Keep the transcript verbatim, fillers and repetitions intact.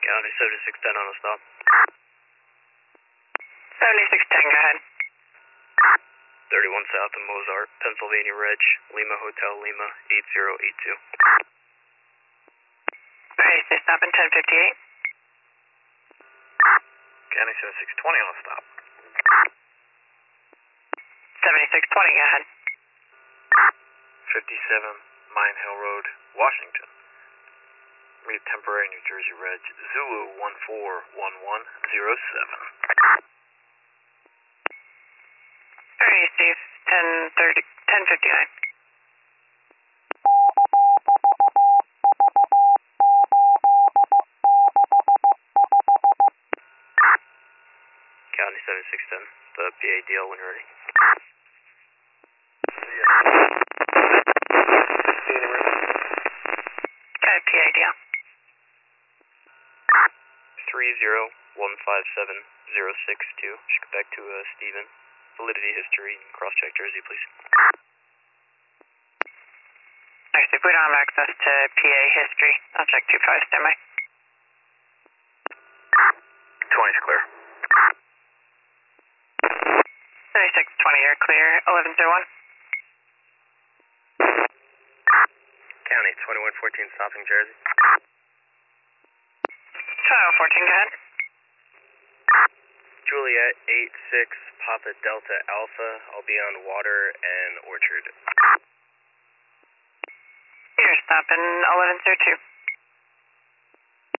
County seventy-six ten on a stop. seventy-six ten, go ahead. thirty-one south of Mozart, Pennsylvania Reg, Lima Hotel Lima, eight zero eight two. Okay, stay stopping ten fifty-eight. County seventy-six twenty on a stop. seventy-six twenty, go ahead. fifty-seven Mine Hill Road, Washington. Meet temporary New Jersey Reg, Zulu one four one one zero seven. Alright, Steve, ten thirty, ten fifty-nine. County seventy-six ten, the P A D L when you're ready. Okay, P A D L. three zero one five seven zero six two. Should go back to uh, Steven. Validity history and cross-check Jersey, please. Alright, Steve, we don't have access to P A history. I'll check two five, standby. twenty's clear. seventy-six twenty, you're clear. eleven zero one. County twenty-one fourteen stopping Jersey. twenty-one fourteen, go ahead. Juliet eight six Papa Delta Alpha. I'll be on Water and Orchard. You're stopping eleven zero two.